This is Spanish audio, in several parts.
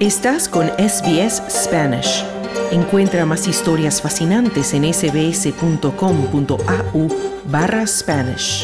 Estás con SBS Spanish. Encuentra más historias fascinantes en sbs.com.au/Spanish.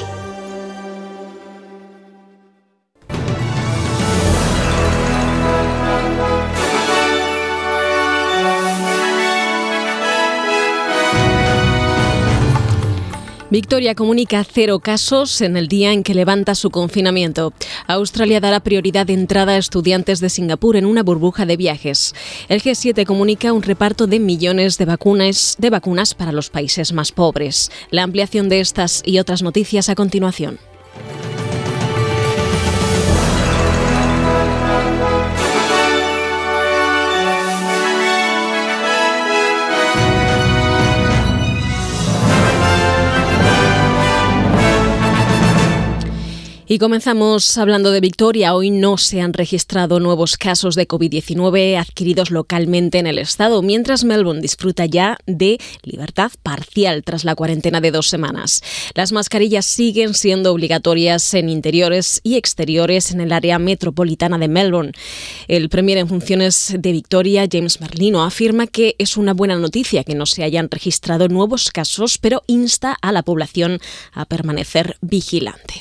Victoria comunica 0 casos en el día en que levanta su confinamiento. Australia dará prioridad de entrada a estudiantes de Singapur en una burbuja de viajes. El G7 comunica un reparto de millones de vacunas para los países más pobres. La ampliación de estas y otras noticias a continuación. Y comenzamos hablando de Victoria. Hoy no se han registrado nuevos casos de COVID-19 adquiridos localmente en el estado, mientras Melbourne disfruta ya de libertad parcial tras la cuarentena de 2 semanas. Las mascarillas siguen siendo obligatorias en interiores y exteriores en el área metropolitana de Melbourne. El premier en funciones de Victoria, James Merlino, afirma que es una buena noticia que no se hayan registrado nuevos casos, pero insta a la población a permanecer vigilante.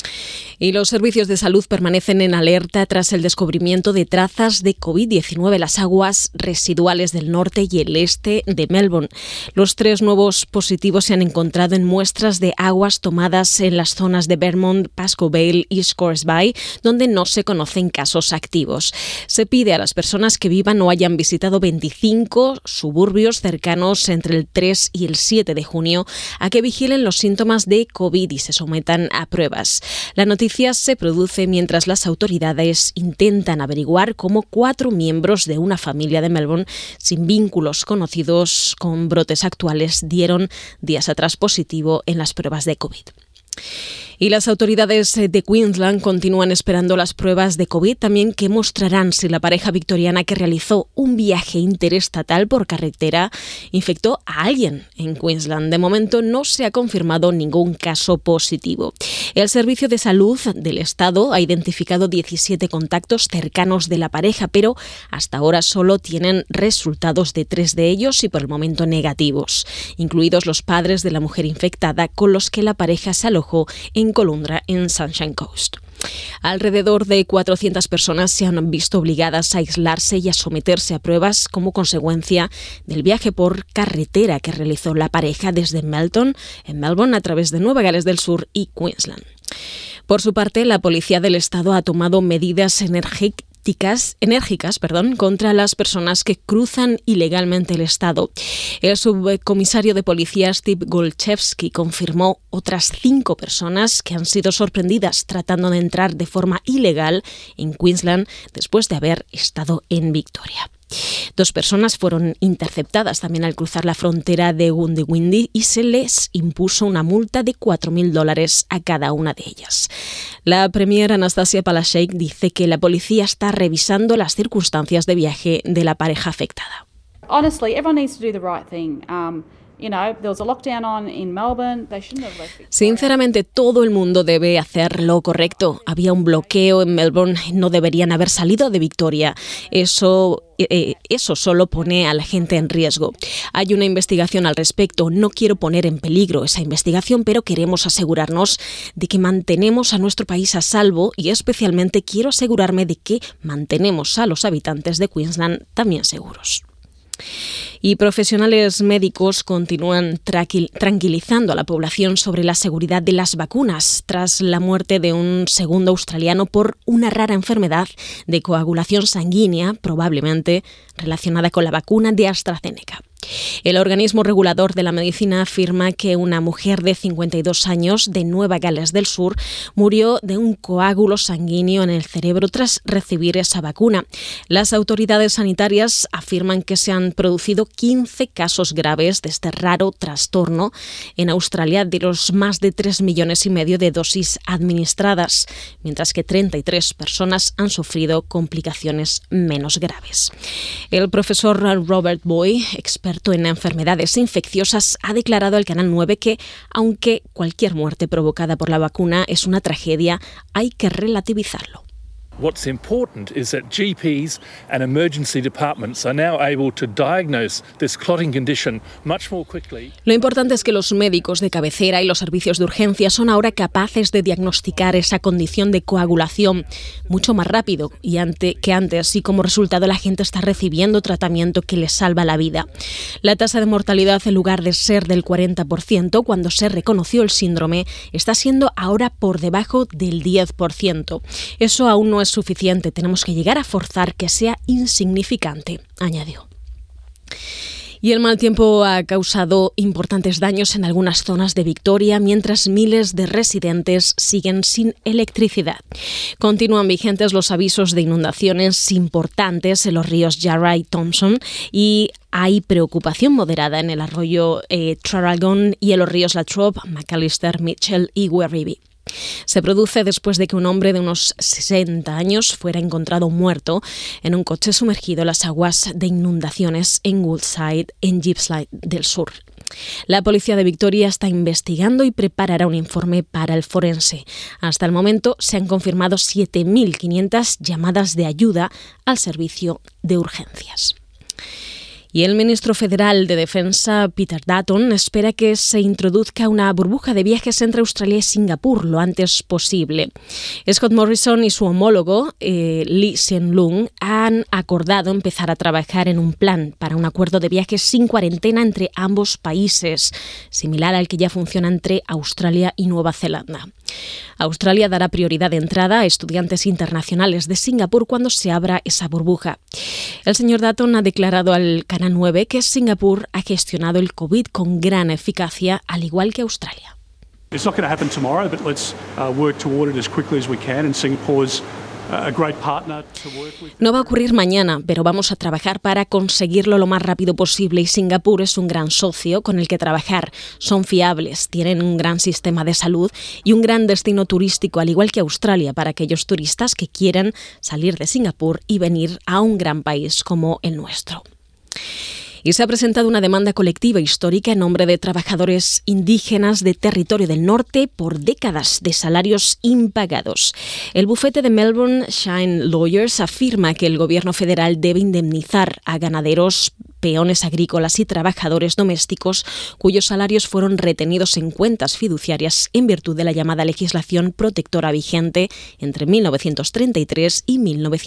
Y los servicios de salud permanecen en alerta tras el descubrimiento de trazas de COVID-19 en las aguas residuales del norte y el este de Melbourne. Los 3 nuevos positivos se han encontrado en muestras de aguas tomadas en las zonas de Vermont, Pascoe Vale y Scoresby, donde no se conocen casos activos. Se pide a las personas que vivan o hayan visitado 25 suburbios cercanos entre el 3 y el 7 de junio a que vigilen los síntomas de COVID y se sometan a pruebas. La noticia se produce mientras las autoridades intentan averiguar cómo 4 miembros de una familia de Melbourne sin vínculos conocidos con brotes actuales dieron días atrás positivo en las pruebas de COVID. Y las autoridades de Queensland continúan esperando las pruebas de COVID también que mostrarán si la pareja victoriana que realizó un viaje interestatal por carretera infectó a alguien en Queensland. De momento no se ha confirmado ningún caso positivo. El Servicio de Salud del Estado ha identificado 17 contactos cercanos de la pareja, pero hasta ahora solo tienen resultados de 3 de ellos y por el momento negativos, incluidos los padres de la mujer infectada con los que la pareja se alojó en Caloundra, en Sunshine Coast. Alrededor de 400 personas se han visto obligadas a aislarse y a someterse a pruebas como consecuencia del viaje por carretera que realizó la pareja desde Melton, en Melbourne, a través de Nueva Gales del Sur y Queensland. Por su parte, la Policía del Estado ha tomado medidas enérgicas contra las personas que cruzan ilegalmente el estado. El subcomisario de policía Steve Golchevsky confirmó otras 5 personas que han sido sorprendidas tratando de entrar de forma ilegal en Queensland después de haber estado en Victoria. 2 personas fueron interceptadas también al cruzar la frontera de Goondiwindi y se les impuso una multa de $4,000 a cada una de ellas. La premier Anastasia Palaszczuk dice que la policía está revisando las circunstancias de viaje de la pareja afectada. Honestly, everyone needs to do the right thing. Sinceramente, todo el mundo debe hacer lo correcto. Había un bloqueo en Melbourne, no deberían haber salido de Victoria. Eso solo pone a la gente en riesgo. Hay una investigación al respecto. No quiero poner en peligro esa investigación, pero queremos asegurarnos de que mantenemos a nuestro país a salvo y especialmente quiero asegurarme de que mantenemos a los habitantes de Queensland también seguros. Y profesionales médicos continúan tranquilizando a la población sobre la seguridad de las vacunas tras la muerte de un segundo australiano por una rara enfermedad de coagulación sanguínea, probablemente relacionada con la vacuna de AstraZeneca. El organismo regulador de la medicina afirma que una mujer de 52 años de Nueva Gales del Sur murió de un coágulo sanguíneo en el cerebro tras recibir esa vacuna. Las autoridades sanitarias afirman que se han producido 15 casos graves de este raro trastorno en Australia de los más de 3,5 millones de dosis administradas, mientras que 33 personas han sufrido complicaciones menos graves. El profesor Robert Boy, experto en enfermedades infecciosas, ha declarado al Canal 9 que, aunque cualquier muerte provocada por la vacuna es una tragedia, hay que relativizarlo. What's important is that GPs and emergency departments are now able to diagnose this clotting condition much more quickly. Lo importante es que los médicos de cabecera y los servicios de urgencia son ahora capaces de diagnosticar esa condición de coagulación mucho más rápido que antes, y como resultado la gente está recibiendo tratamiento que les salva la vida. La tasa de mortalidad, en lugar de ser del 40% cuando se reconoció el síndrome, está siendo ahora por debajo del 10%. Eso aún no es suficiente, tenemos que llegar a forzar que sea insignificante, añadió. Y el mal tiempo ha causado importantes daños en algunas zonas de Victoria, mientras miles de residentes siguen sin electricidad. Continúan vigentes los avisos de inundaciones importantes en los ríos Yarra y Thompson, y hay preocupación moderada en el arroyo Traralgon y en los ríos Latrobe, McAllister, Mitchell y Werribee. Se produce después de que un hombre de unos 60 años fuera encontrado muerto en un coche sumergido en las aguas de inundaciones en Woodside, en Gippsland del Sur. La policía de Victoria está investigando y preparará un informe para el forense. Hasta el momento se han confirmado 7.500 llamadas de ayuda al servicio de urgencias. Y el ministro federal de Defensa, Peter Dutton, espera que se introduzca una burbuja de viajes entre Australia y Singapur lo antes posible. Scott Morrison y su homólogo, Lee Hsien Loong, han acordado empezar a trabajar en un plan para un acuerdo de viajes sin cuarentena entre ambos países, similar al que ya funciona entre Australia y Nueva Zelanda. Australia dará prioridad de entrada a estudiantes internacionales de Singapur cuando se abra esa burbuja. El señor Dutton ha declarado al Canal 9 que Singapur ha gestionado el COVID con gran eficacia, al igual que Australia. It's not going to happen tomorrow, but let's work toward it as quickly as we can, and Singapore's a great partner to work with. No va a ocurrir mañana, pero vamos a trabajar para conseguirlo lo más rápido posible, y Singapur es un gran socio con el que trabajar. Son fiables, tienen un gran sistema de salud y un gran destino turístico, al igual que Australia, para aquellos turistas que quieran salir de Singapur y venir a un gran país como el nuestro. Y se ha presentado una demanda colectiva histórica en nombre de trabajadores indígenas de Territorio del Norte por décadas de salarios impagados. El bufete de Melbourne, Shine Lawyers, afirma que el gobierno federal debe indemnizar a ganaderos, peones agrícolas y trabajadores domésticos cuyos salarios fueron retenidos en cuentas fiduciarias en virtud de la llamada legislación protectora vigente entre 1933 y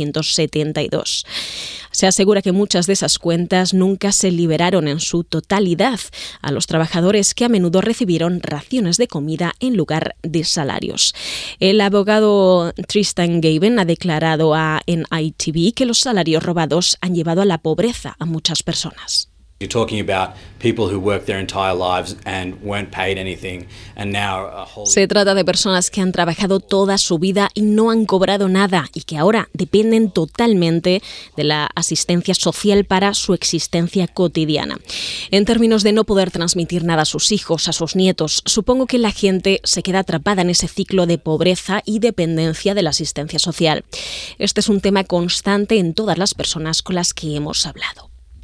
1972. Se asegura que muchas de esas cuentas nunca se liberaron en su totalidad a los trabajadores, que a menudo recibieron raciones de comida en lugar de salarios. El abogado Tristan Gaven ha declarado a NITV que los salarios robados han llevado a la pobreza a muchas personas. You're talking about people who worked their entire lives and weren't paid anything and now are wholly... Se trata de personas que han trabajado toda su vida y no han cobrado nada, y que ahora dependen totalmente de la asistencia social para su existencia cotidiana. En términos de no poder transmitir nada a sus hijos, a sus nietos, supongo que la gente se queda atrapada en ese ciclo de pobreza y dependencia de la asistencia social. Este es un tema constante en todas las personas con las que hemos hablado.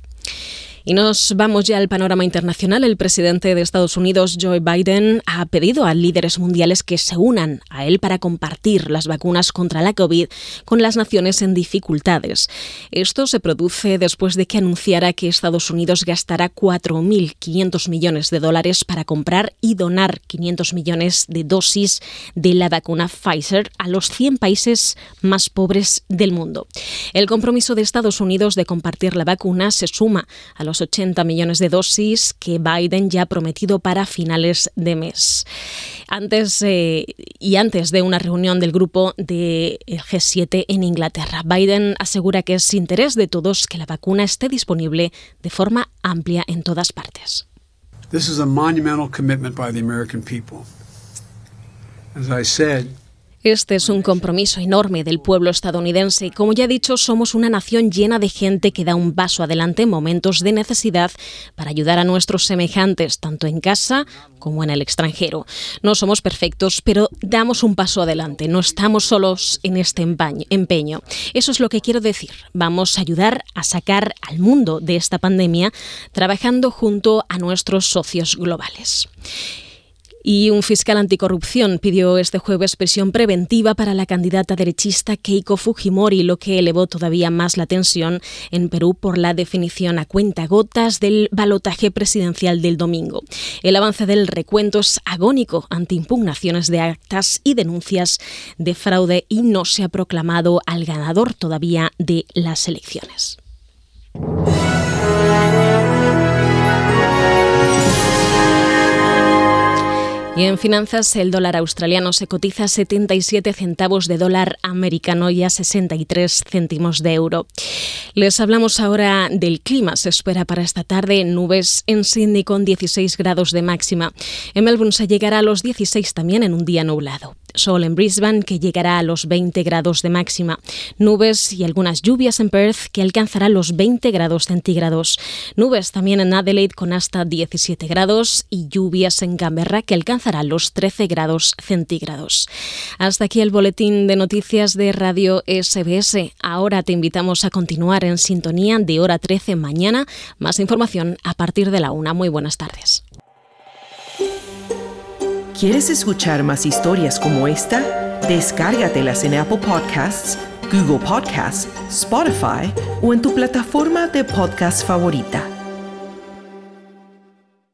Y nos vamos ya al panorama internacional. El presidente de Estados Unidos, Joe Biden, ha pedido a líderes mundiales que se unan a él para compartir las vacunas contra la COVID con las naciones en dificultades. Esto se produce después de que anunciara que Estados Unidos gastará $4.500 millones para comprar y donar 500 millones de dosis de la vacuna Pfizer a los 100 países más pobres del mundo. El compromiso de Estados Unidos de compartir la vacuna se suma a los 80 millones de dosis que Biden ya ha prometido para finales de mes. Antes de una reunión del grupo del G7 en Inglaterra, Biden asegura que es interés de todos que la vacuna esté disponible de forma amplia en todas partes. This is a monumental commitment by the American people. As I said, este es un compromiso enorme del pueblo estadounidense. Como ya he dicho, somos una nación llena de gente que da un paso adelante en momentos de necesidad para ayudar a nuestros semejantes, tanto en casa como en el extranjero. No somos perfectos, pero damos un paso adelante. No estamos solos en este empeño. Eso es lo que quiero decir. Vamos a ayudar a sacar al mundo de esta pandemia trabajando junto a nuestros socios globales. Y un fiscal anticorrupción pidió este jueves prisión preventiva para la candidata derechista Keiko Fujimori, lo que elevó todavía más la tensión en Perú por la definición a cuentagotas del balotaje presidencial del domingo. El avance del recuento es agónico ante impugnaciones de actas y denuncias de fraude y no se ha proclamado al ganador todavía de las elecciones. Y en finanzas, el dólar australiano se cotiza a 77 centavos de dólar americano y a 63 céntimos de euro. Les hablamos ahora del clima. Se espera para esta tarde nubes en Sydney con 16 grados de máxima. En Melbourne se llegará a los 16 también en un día nublado. Sol en Brisbane, que llegará a los 20 grados de máxima. Nubes y algunas lluvias en Perth, que alcanzará los 20 grados centígrados. Nubes también en Adelaide con hasta 17 grados y lluvias en Canberra, que alcanzará los 13 grados centígrados. Hasta aquí el boletín de noticias de Radio SBS. Ahora te invitamos a continuar en sintonía de hora 13 mañana. Más información a partir de la 1. Muy buenas tardes. ¿Quieres escuchar más historias como esta? Descárgatelas en Apple Podcasts, Google Podcasts, Spotify o en tu plataforma de podcast favorita.